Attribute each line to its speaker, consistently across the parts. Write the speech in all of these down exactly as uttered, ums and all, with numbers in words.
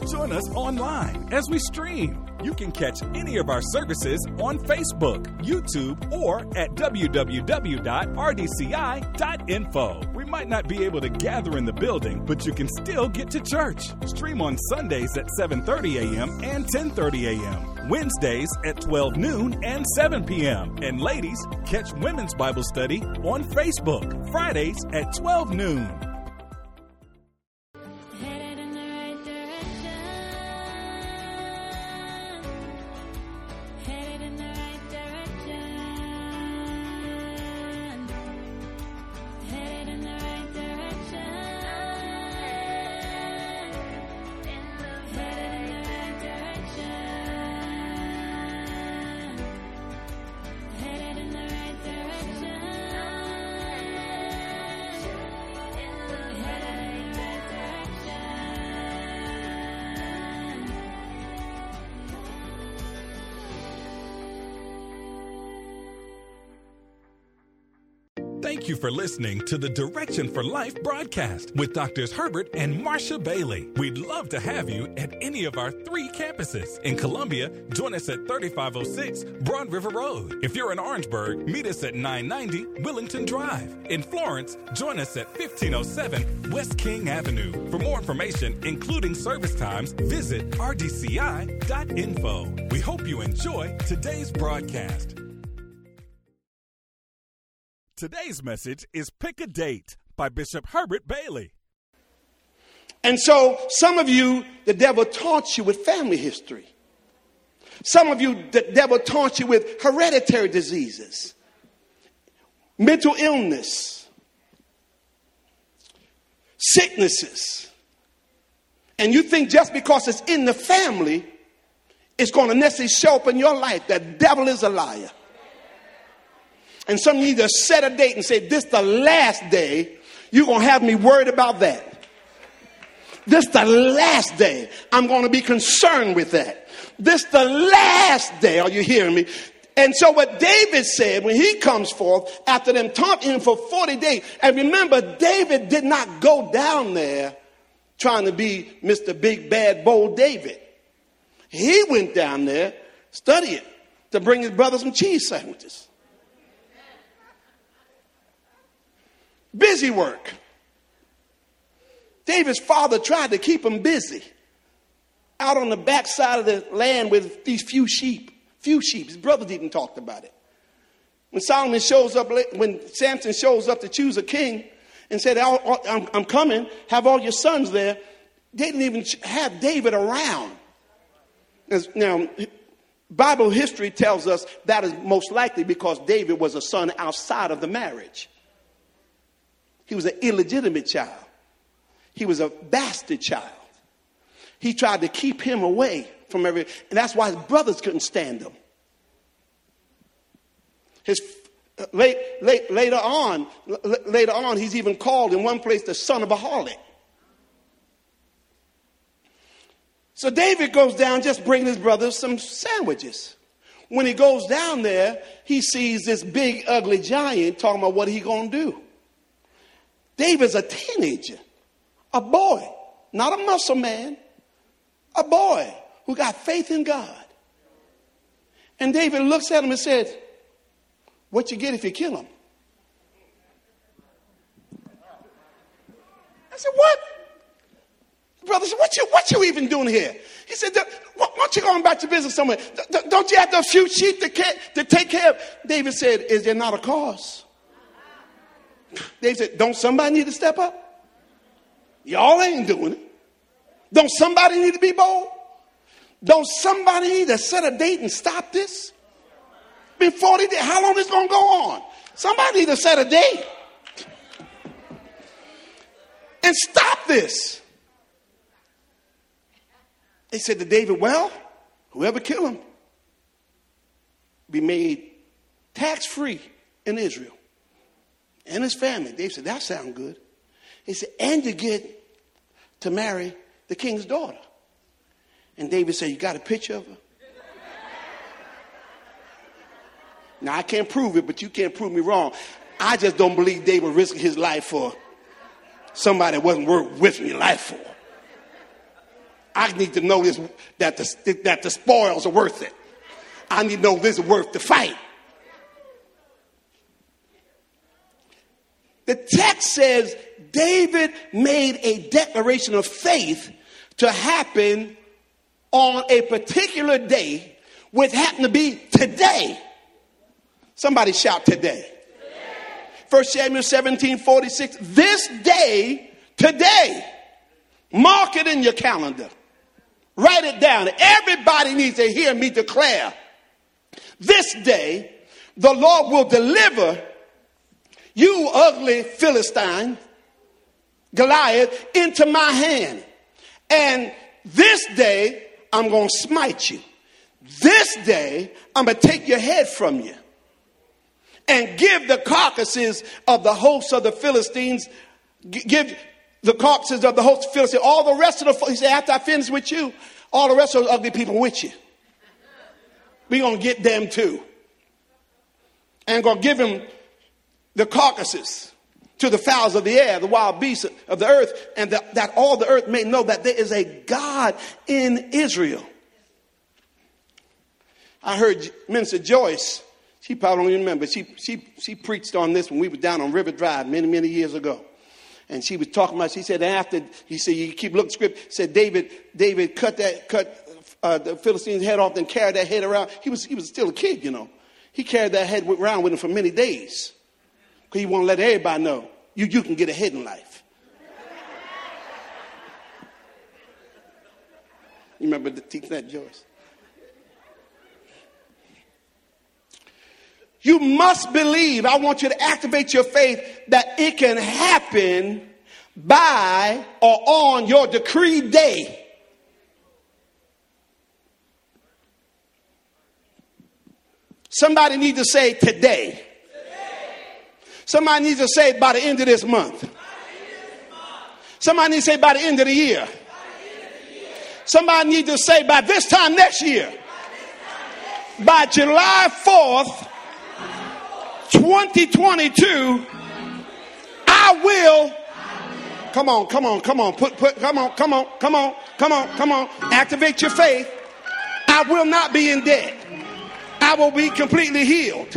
Speaker 1: Join us online as we stream. You can catch any of our services on Facebook, YouTube, or at w w w dot r d c i dot info. We might not be able to gather in the building, but you can still get to church. Stream on Sundays at seven thirty a.m. and ten thirty a.m., Wednesdays at twelve noon and seven p.m. And ladies, catch Women's Bible Study on Facebook, Fridays at twelve noon. Thank you for listening to the Direction for Life broadcast with Doctors Herbert and Marsha Bailey. We'd love to have you at any of our three campuses. In Columbia, join us at thirty-five oh six Broad River Road. If you're in Orangeburg, meet us at nine ninety Willington Drive. In Florence, join us at fifteen oh seven West King Avenue. For more information, including service times, visit r d c i dot info. We hope you enjoy today's broadcast. Today's message is Pick a Date by Bishop Herbert Bailey.
Speaker 2: And so some of you, the devil taunts you with family history. Some of you, the devil taunts you with hereditary diseases, mental illness, sicknesses. And you think just because it's in the family, it's going to necessarily show up in your life. The devil is a liar. And some of you need to set a date and say, this the last day you're going to have me worried about that. This the last day I'm going to be concerned with that. This the last day. Are you hearing me? And so what David said when he comes forth after them taunting him for forty days. And remember, David did not go down there trying to be Mister Big, Bad, Bold David. He went down there, studying to bring his brother some cheese sandwiches. Busy work. David's father tried to keep him busy out on the backside of the land with these few sheep. Few sheep. His brother didn't talk about it. When Solomon shows up, when Samson shows up to choose a king and said, I'm coming, have all your sons there, they didn't even have David around. Now, Bible history tells us that is most likely because David was a son outside of the marriage. He was an illegitimate child. He was a bastard child. He tried to keep him away from every, and that's why his brothers couldn't stand him. His uh, late, late, later on, l- later on, he's even called in one place the son of a harlot. So David goes down, just bringing his brothers some sandwiches. When he goes down there, he sees this big, ugly giant talking about what he gonna do. David's a teenager, a boy, not a muscle man, a boy who got faith in God. And David looks at him and said, what you get if you kill him? I said, what? The brother said, what you, what you even doing here? He said, why don't you go about your business somewhere? Don't you have a few sheep to, care, to take care of? David said, is there not a cause? They said, don't somebody need to step up? Y'all ain't doing it. Don't somebody need to be bold? Don't somebody need to set a date and stop this? Been forty days. How long is it going to go on? Somebody need to set a date and stop this. They said to David, well, whoever kill him be made tax-free in Israel. And his family. David said, that sounds good. He said, and you get to marry the king's daughter. And David said, you got a picture of her? Now, I can't prove it, but you can't prove me wrong. I just don't believe David risking his life for somebody that wasn't worth risking your life for. I need to know this, that the, that the spoils are worth it. I need to know this is worth the fight. The text says David made a declaration of faith to happen on a particular day, which happened to be today. Somebody shout today. First Samuel seventeen forty-six. This day, today, mark it in your calendar. Write it down. Everybody needs to hear me declare. This day, the Lord will deliver you, ugly Philistine, Goliath, into my hand. And this day, I'm going to smite you. This day, I'm going to take your head from you and give the carcasses of the hosts of the Philistines, give the carcasses of the hosts of the Philistines, all the rest of the, he said, after I finish with you, all the rest of the ugly people with you. We're going to get them too. And going to give him the carcasses to the fowls of the air, the wild beasts of the earth, and the, that all the earth may know that there is a God in Israel. I heard Minister Joyce, she probably don't even remember, she, she, she preached on this when we were down on River Drive many, many years ago. And she was talking about, she said after, he said, you keep looking at script, said David, David cut that, cut uh, the Philistine's head off and carried that head around. He was, he was still a kid, you know. He carried that head around with him for many days. Because he wanted to let everybody know, you, you can get ahead in life. You remember the teaching that, Joyce? You must believe, I want you to activate your faith that it can happen by or on your decreed day. Somebody needs to say today. Today. Somebody needs to say by the end of this month. By the end of this month. Somebody needs to say by the end of the year. By the end of the year. Somebody needs to say by this time next year. By, this time next year. By July fourth, twenty twenty-two, I will. Come on, come on, come on, put, put, come on, come on, come on, come on, come on. Activate your faith. I will not be in debt. I will be completely healed.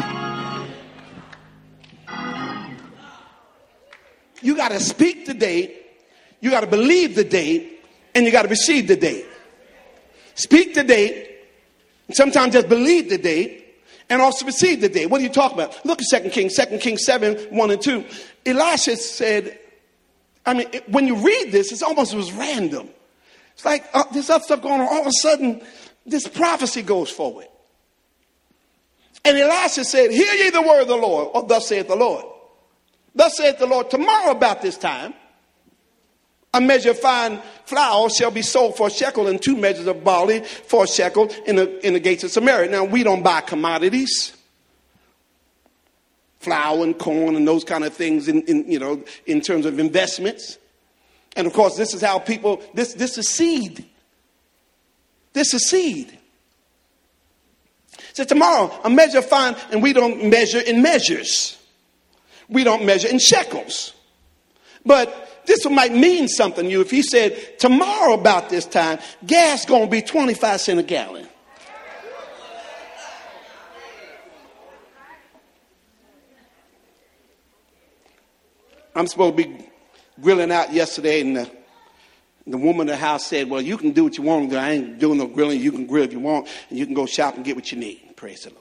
Speaker 2: You got to speak the date. You got to believe the date, and you got to receive the date. Speak the date. And sometimes just believe the date. And also receive the day. What are you talking about? Look at Second Kings, Second Kings seven, one and two. Elisha said, I mean, it, when you read this, it's almost it was random. It's like uh, there's other stuff going on. All of a sudden, this prophecy goes forward. And Elisha said, hear ye the word of the Lord, or thus saith the Lord. Thus saith the Lord, tomorrow about this time, a measure of fine flour shall be sold for a shekel, and two measures of barley for a shekel in the, in the gates of Samaria. Now, we don't buy commodities, flour and corn and those kind of things in, in, you know, in terms of investments. And, of course, this is how people, this, this is seed. This is seed. So tomorrow, a measure of fine, and we don't measure in measures. We don't measure in shekels. But this might mean something to you if he said, tomorrow about this time, gas going to be twenty-five cents a gallon. I'm supposed to be grilling out yesterday, and the, the woman in the house said, well, you can do what you want to do. I ain't doing no grilling. You can grill if you want, and you can go shop and get what you need. Praise the Lord.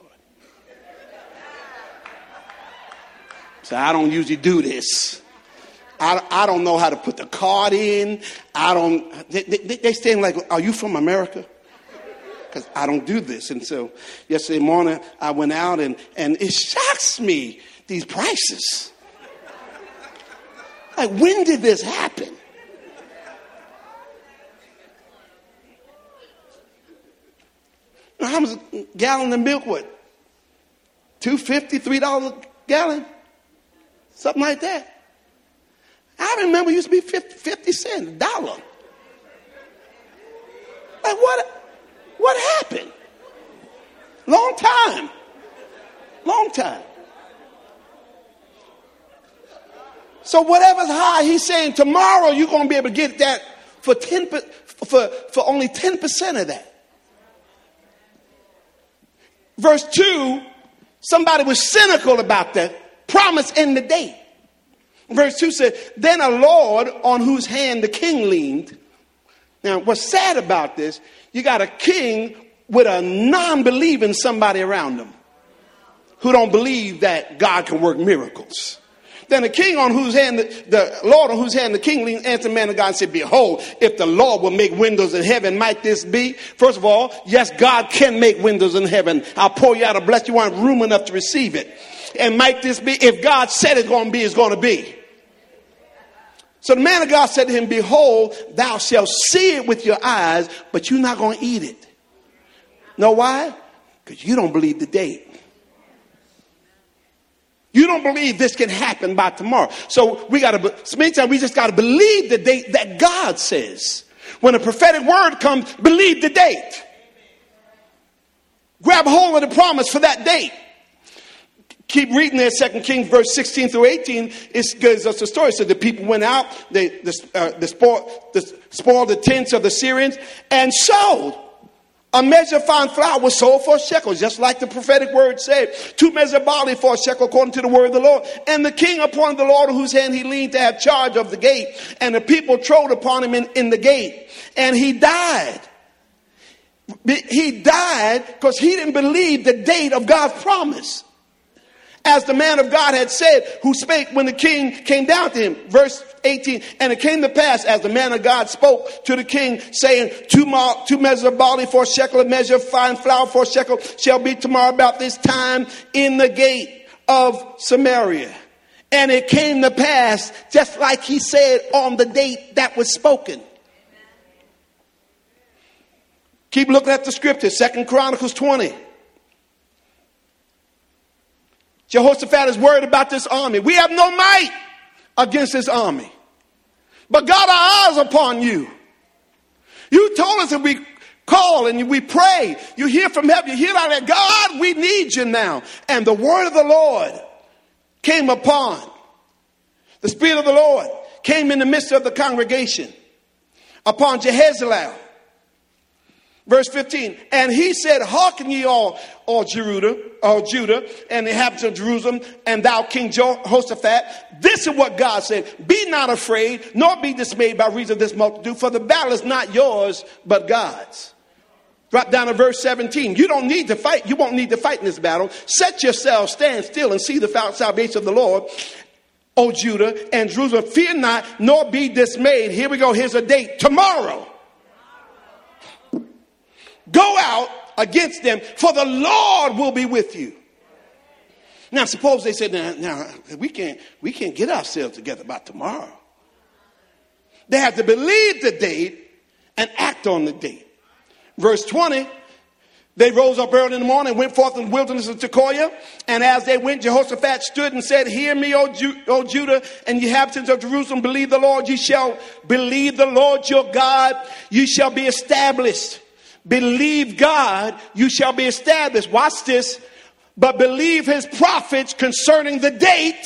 Speaker 2: So I don't usually do this. I, I don't know how to put the card in. I don't, they, they, they stand like, are you from America? Because I don't do this. And so yesterday morning I went out and, and it shocks me, these prices. Like, when did this happen? How much a gallon of milk? What? two fifty, three dollars a gallon? Something like that. I remember it used to be fifty, fifty cents, a dollar. Like, what, what happened? Long time. Long time. So whatever's high, he's saying tomorrow you're going to be able to get that for ten, for, for only ten percent of that. Verse two, somebody was cynical about the promise and the date. Verse two said, then a Lord on whose hand the king leaned. Now, what's sad about this, you got a king with a non-believing somebody around him who don't believe that God can work miracles. Then the king on whose hand, the, the Lord on whose hand the king leaned, answered the man of God and said, behold, if the Lord will make windows in heaven, might this be? First of all, yes, God can make windows in heaven. I'll pour you out a blessing. You want room enough to receive it. And might this be? If God said it's going to be, it's going to be. So the man of God said to him, behold, thou shalt see it with your eyes, but you're not going to eat it. Know why? Because you don't believe the date. You don't believe this can happen by tomorrow. So we got to, so many times we just got to believe the date that God says. When a prophetic word comes, believe the date. Grab hold of the promise for that date. Keep reading there, Second Kings, verse sixteen through eighteen. It gives us a story. So the people went out, they, the, uh, the spoiled, the, spoiled the tents of the Syrians, and sold. A measure of fine flour was sold for a shekel, just like the prophetic word said. Two measures of barley for a shekel, according to the word of the Lord. And the king appointed the Lord, whose hand he leaned, to have charge of the gate. And the people trode upon him in, in the gate. And he died. He died because he didn't believe the date of God's promise. As the man of God had said, who spake when the king came down to him. Verse eighteen, and it came to pass, as the man of God spoke to the king, saying, two, ma- two measures of barley for a shekel, a measure of fine flour for a shekel, shall be tomorrow about this time in the gate of Samaria. And it came to pass, just like he said on the date that was spoken. Keep looking at the scripture, Second Chronicles twenty. Jehoshaphat is worried about this army. We have no might against this army, but God, our eyes upon you. You told us that we call and we pray. You hear from heaven. You hear out there, God, we need you now. And the word of the Lord came upon. The Spirit of the Lord came in the midst of the congregation upon Jehaziel. Verse fifteen, and he said, hearken ye all, all Judah, all Judah, and the inhabitants of Jerusalem, and thou King Jehoshaphat. This is what God said: be not afraid, nor be dismayed by reason of this multitude, for the battle is not yours, but God's. Drop down to verse seventeen. You don't need to fight. You won't need to fight in this battle. Set yourselves, stand still, and see the salvation of the Lord, O Judah and Jerusalem. Fear not, nor be dismayed. Here we go. Here's a date. Tomorrow. Go out against them, for the Lord will be with you. Now, suppose they said, now, now we can't, we can't get ourselves together by tomorrow. They have to believe the date and act on the date. Verse twenty, they rose up early in the morning and went forth in the wilderness of Tekoa. And as they went, Jehoshaphat stood and said, hear me, O, Ju- o Judah and ye inhabitants of Jerusalem, believe the Lord. You shall believe the Lord your God. You shall be established. Believe God, you shall be established. Watch this. But believe his prophets concerning the date.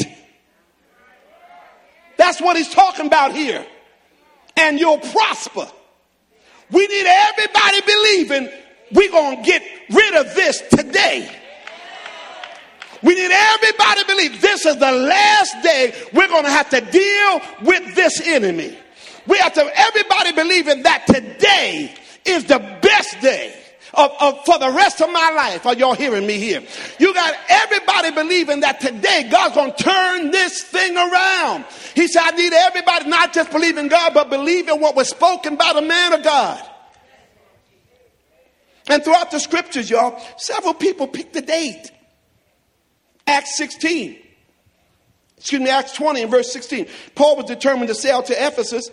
Speaker 2: That's what he's talking about here. And you'll prosper. We need everybody believing we're going to get rid of this today. We need everybody to believe this is the last day we're going to have to deal with this enemy. We have to, everybody believing that today is the best day of, of for the rest of my life. Are y'all hearing me here? You got everybody believing that today God's going to turn this thing around. He said, I need everybody not just believe in God, but believe in what was spoken by the man of God. And throughout the scriptures, y'all, several people picked the date. Acts sixteen. Excuse me, Acts twenty and verse sixteen. Paul was determined to sail to Ephesus,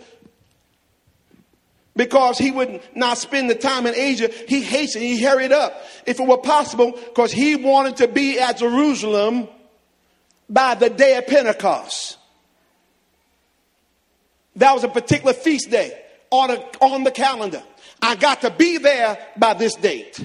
Speaker 2: because he would not spend the time in Asia. He hastened, he hurried up, if it were possible, because he wanted to be at Jerusalem by the day of Pentecost. That was a particular feast day on, a, on the calendar. I got to be there by this date.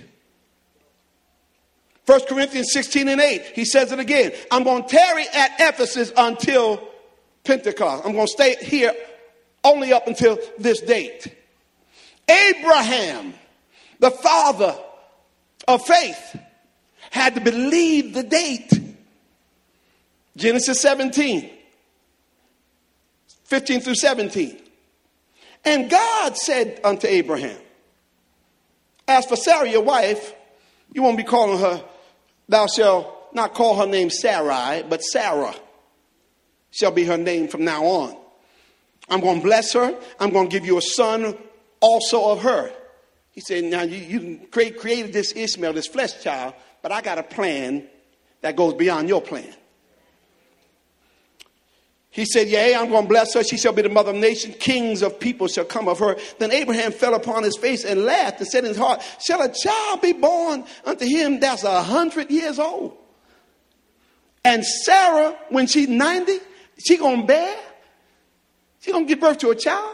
Speaker 2: First Corinthians sixteen and eight, he says it again. I'm going to tarry at Ephesus until Pentecost. I'm going to stay here only up until this date. Abraham, the father of faith, had to believe the date. Genesis seventeen, fifteen through seventeen. And God said unto Abraham, as for Sarah, your wife, you won't be calling her, thou shalt not call her name Sarai, but Sarah shall be her name from now on. I'm going to bless her. I'm going to give you a son also of her. He said, now you, you create, created this Ishmael, this flesh child, but I got a plan that goes beyond your plan. He said, yea, I'm going to bless her. She shall be the mother of nations. Kings of people shall come of her. Then Abraham fell upon his face and laughed and said in his heart, shall a child be born unto him that's a hundred years old? And Sarah, when she's ninety, she going to bear? She going to give birth to a child?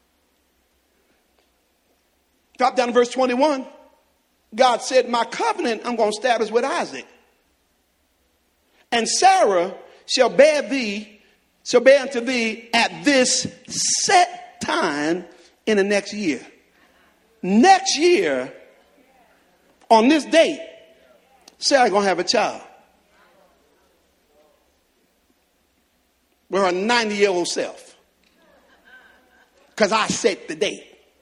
Speaker 2: Drop down to verse twenty-one. God said, my covenant I'm going to establish with Isaac. And Sarah shall bear thee, shall bear unto thee at this set time in the next year. Next year, on this date, Sarah going to have a child. With her ninety-year-old self. Because I set the date.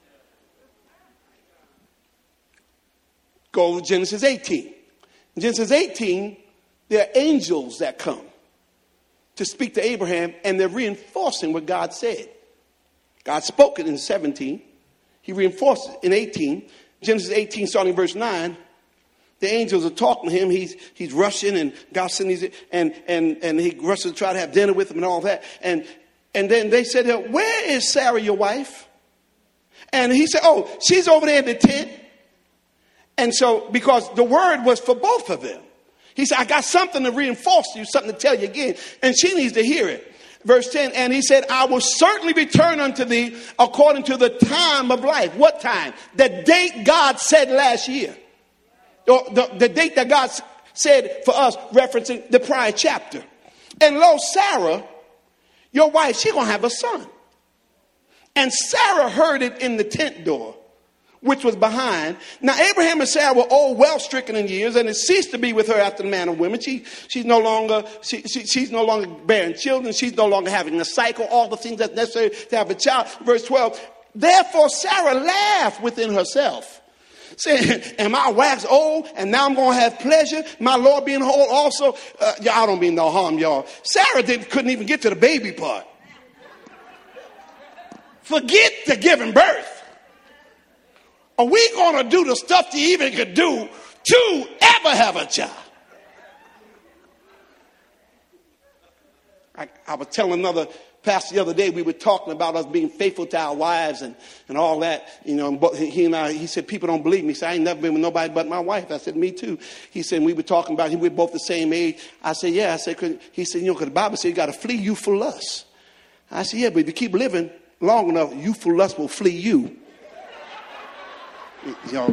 Speaker 2: Go to Genesis eighteen. In Genesis eighteen, there are angels that come to speak to Abraham, and they're reinforcing what God said. God spoke it in seventeen. He reinforced it in eighteen. Genesis eighteen, starting verse nine. The angels are talking to him. He's he's rushing, and God sent these, and and and he rushes to try to have dinner with him and all that. And and then they said, where is Sarah, your wife? And he said, oh, she's over there in the tent. And so, because the word was for both of them. He said, I got something to reinforce you, something to tell you again. And she needs to hear it. Verse ten, and he said, I will certainly return unto thee according to the time of life. What time? The date God said last year. Or the, the date that God said for us, referencing the prior chapter. And lo, Sarah, your wife, she's going to have a son. And Sarah heard it in the tent door, which was behind. Now, Abraham and Sarah were old, well stricken in years, and it ceased to be with her after the manner of women. She, she's no longer, she, she, she's no longer bearing children. She's no longer having a cycle, all the things that's necessary to have a child. Verse twelve, therefore Sarah laughed within herself, saying, am I waxed old, and now I'm going to have pleasure, my Lord being whole also? Uh, y'all don't mean no harm, y'all. Sarah didn't, couldn't even get to the baby part. Forget the giving birth. Are we going to do the stuff you even could do to ever have a child? I, I was telling another pastor the other day, we were talking about us being faithful to our wives and, and all that. You know, and he and I, he said, people don't believe me. He said, I ain't never been with nobody but my wife. I said, me too. He said, we were talking about, we're both the same age. I said, yeah. I said, could, he said, you know, because the Bible said you got to flee youthful lust. I said, yeah, but if you keep living long enough, youthful lust will flee you. Y'all,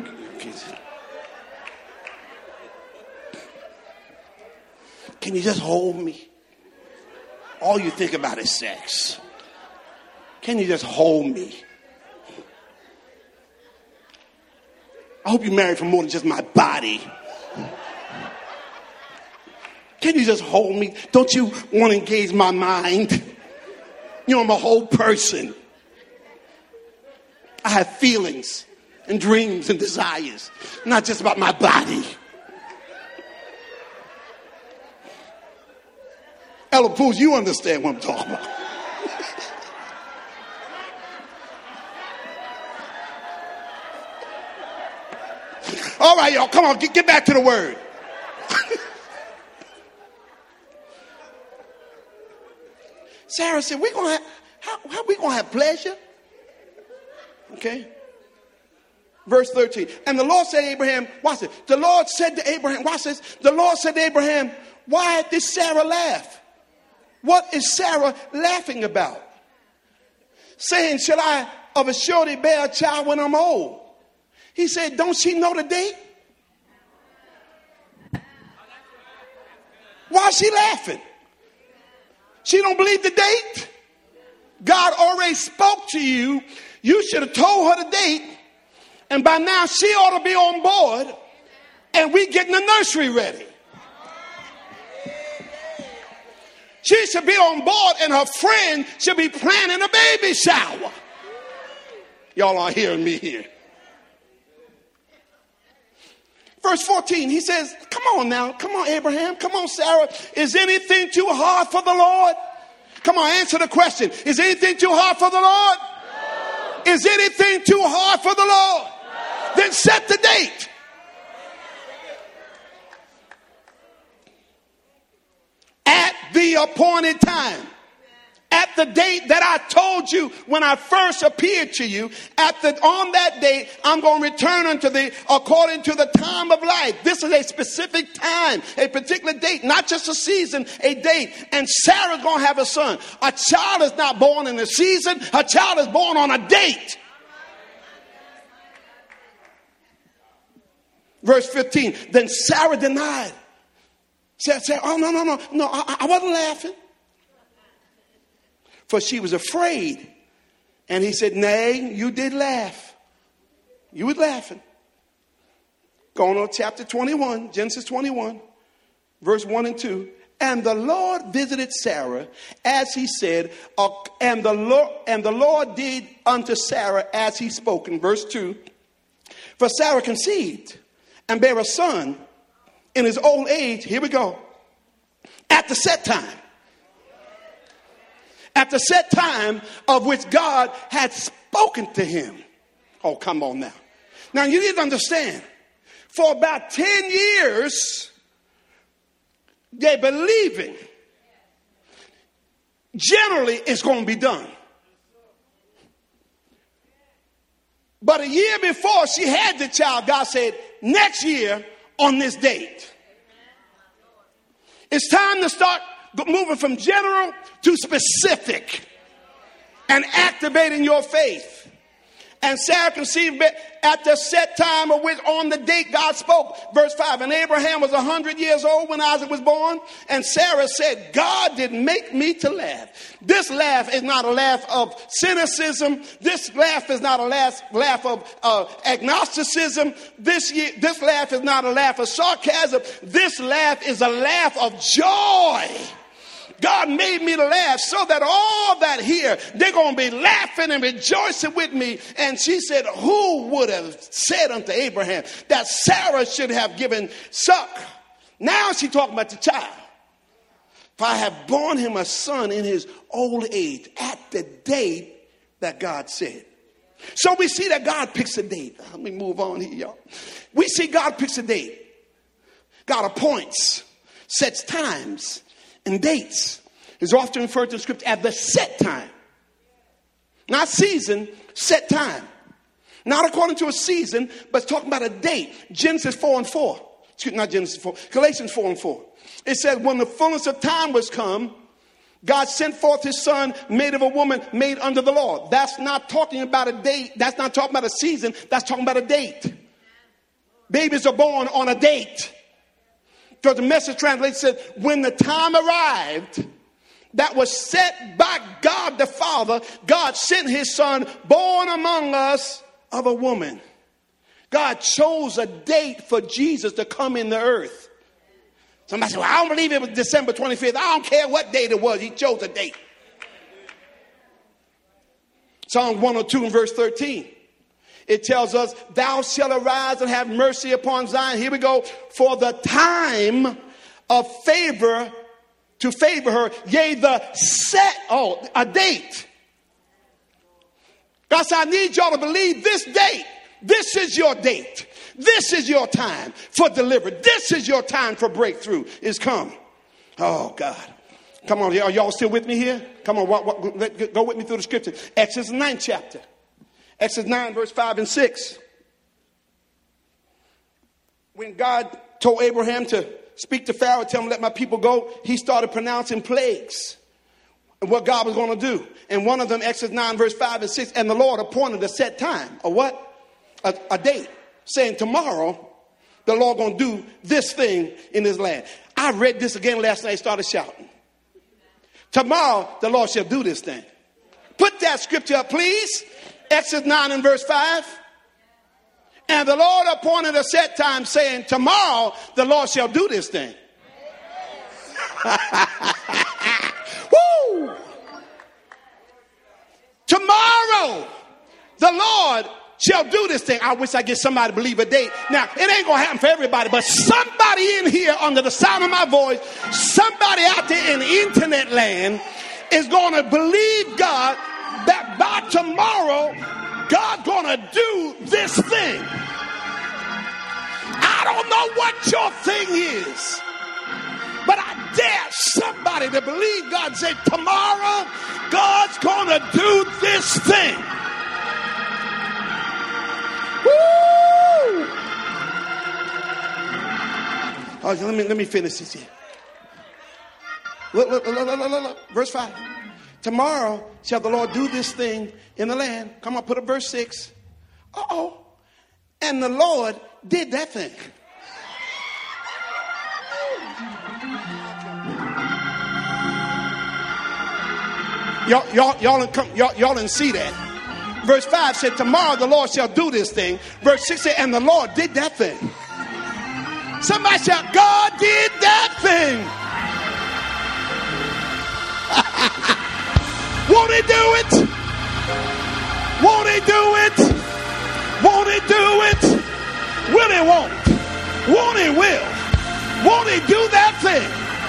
Speaker 2: can you just hold me? All you think about is sex. Can you just hold me? I hope you're married for more than just my body. Can you just hold me? Don't you want to engage my mind? You know, I'm a whole person. I have feelings and dreams and desires, not just about my body. Ella Pools, you understand what I'm talking about. All right, y'all, come on, get, get back to the word. Sarah said, we're gonna have, how, how we gonna have pleasure? Okay. Verse thirteen. And the Lord said to Abraham, watch this. The Lord said to Abraham, watch this. The Lord said to Abraham, why did Sarah laugh? What is Sarah laughing about? Saying, shall I of a surety bear a child when I'm old? He said, don't she know the date? Why is she laughing? She don't believe the date? God already spoke to you. You should have told her the date And by now she ought to be on board and we getting the nursery ready. She should be on board and her friend should be planning a baby shower. Y'all are hearing me here. Verse fourteen, he says, come on now. Come on, Abraham. Come on, Sarah. Is anything too hard for the Lord? Come on, answer the question. Is anything too hard for the Lord? No. Is anything too hard for the Lord? No. Then set the date. At the appointed time. At the date that I told you when I first appeared to you, at the on that date, I'm going to return unto thee according to the time of life. This is a specific time, a particular date, not just a season, a date. And Sarah's going to have a son. A child is not born in a season. A child is born on a date. Verse fifteen, then Sarah denied. Said, said oh, no, no, no, no, I, I wasn't laughing. For she was afraid. And he said, nay, you did laugh. You was laughing. Going on chapter twenty-one, Genesis twenty-one, verse one and two. And the Lord visited Sarah as he said, uh, and the Lord, and the Lord did unto Sarah as he spoke. In verse two, for Sarah conceived and bare a son in his old age. Here we go. At the set time. At the set time of which God had spoken to him. Oh, come on now. Now, you need to understand, for about ten years, they're believing generally it's going to be done. But a year before she had the child, God said, next year on this date. It's time to start moving from general to specific and activating your faith. And Sarah conceived at the set time of which on the date God spoke. Verse five, and Abraham was one hundred years old when Isaac was born. And Sarah said, God did make me to laugh. This laugh is not a laugh of cynicism. This laugh is not a laugh, laugh of uh, agnosticism. This, this laugh is not a laugh of sarcasm. This laugh is a laugh of joy. God made me to laugh so that all that hear, they're going to be laughing and rejoicing with me. And she said, who would have said unto Abraham that Sarah should have given suck? Now she's talking about the child. For I have borne him a son in his old age at the date that God said. So we see that God picks a date. Let me move on here, y'all. We see God picks a date. God appoints, sets times, and dates is often referred to in scripture as the set time. Not season, set time. Not according to a season, but it's talking about a date. Genesis four and four. Excuse me, not Genesis four. Galatians four and four. It said, when the fullness of time was come, God sent forth his son, made of a woman, made under the law. That's not talking about a date. That's not talking about a season. That's talking about a date. Babies are born on a date. Because the Message translation said, when the time arrived that was set by God the Father, God sent his son, born among us of a woman. God chose a date for Jesus to come in the earth. Somebody said, well, I don't believe it was December twenty-fifth. I don't care what date it was. He chose a date. Psalm one oh two and verse thirteen. It tells us, thou shalt arise and have mercy upon Zion. Here we go. For the time of favor to favor her, yea, the set, oh, a date. God said, I need y'all to believe this date. This is your date. This is your time for deliverance. This is your time for breakthrough is come. Oh, God. Come on, are y'all still with me here? Come on, walk, walk, let, go with me through the scripture. Exodus ninth chapter. Exodus nine, verse five and six. When God told Abraham to speak to Pharaoh, tell him, let my people go, he started pronouncing plagues and what God was going to do. And one of them, Exodus nine, verse five and six, and the Lord appointed a set time. A what? A, a date. Saying tomorrow, the Lord going to do this thing in this land. I read this again last night, started shouting. Tomorrow, the Lord shall do this thing. Put that scripture up, please. Exodus nine and verse five. And the Lord appointed a set time, saying, tomorrow the Lord shall do this thing. Woo! Tomorrow the Lord shall do this thing. I wish I get somebody to believe a date. Now, it ain't going to happen for everybody, but somebody in here under the sound of my voice, somebody out there in the internet land is going to believe God that by tomorrow, God's going to do this thing. I don't know what your thing is, but I dare somebody to believe God and say, tomorrow, God's going to do this thing. Woo! Oh, let me let me finish this here. Look, look, look, look, look, look, look. Verse five. Tomorrow shall the Lord do this thing in the land. Come on, put up verse six. Uh-oh. And the Lord did that thing. Y'all, y'all, y'all, didn't come, y'all, y'all didn't see that. Verse five said, tomorrow the Lord shall do this thing. Verse six said, and the Lord did that thing. Somebody shout, God did that thing. Won't he do it? Won't he do it? Won't he do it? Will he won't? Won't he will? Won't he do that thing?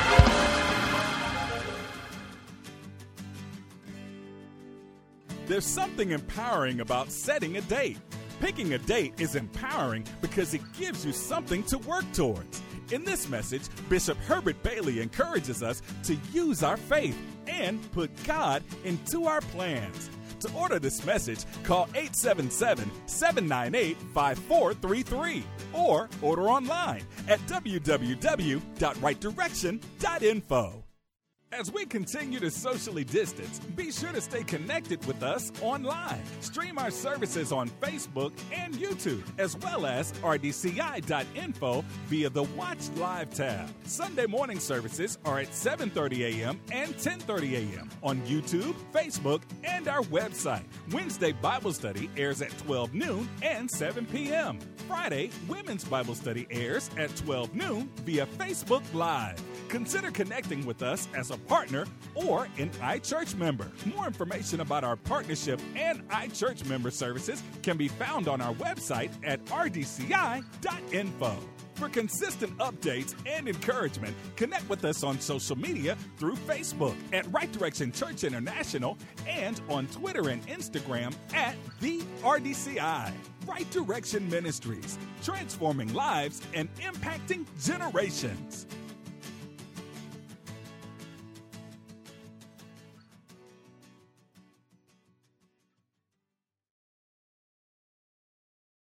Speaker 1: There's something empowering about setting a date. Picking a date is empowering because it gives you something to work towards. In this message, Bishop Herbert Bailey encourages us to use our faith and put God into our plans. To order this message, call eight seven seven, seven nine eight, five four three three or order online at w w w dot right direction dot info. As we continue to socially distance, be sure to stay connected with us online. Stream our services on Facebook and YouTube, as well as r d c i dot info via the Watch Live tab. Sunday morning services are at seven thirty a.m. and ten thirty a.m. on YouTube, Facebook, and our website. Wednesday Bible Study airs at twelve noon and seven p.m. Friday, Women's Bible Study airs at twelve noon via Facebook Live. Consider connecting with us as a partner or an iChurch member. More information about our partnership and iChurch member services can be found on our website at r d c i dot info. For consistent updates and encouragement, connect with us on social media through Facebook at Right Direction Church International and on Twitter and Instagram at the R D C I. Right Direction Ministries, transforming lives and impacting generations.